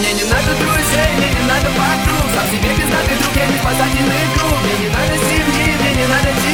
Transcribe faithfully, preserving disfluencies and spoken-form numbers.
Мне не надо друзей, мне не надо подруг, сам себе пиздатый друг, я не спасательный круг. Мне не надо семьи, мне не надо детей.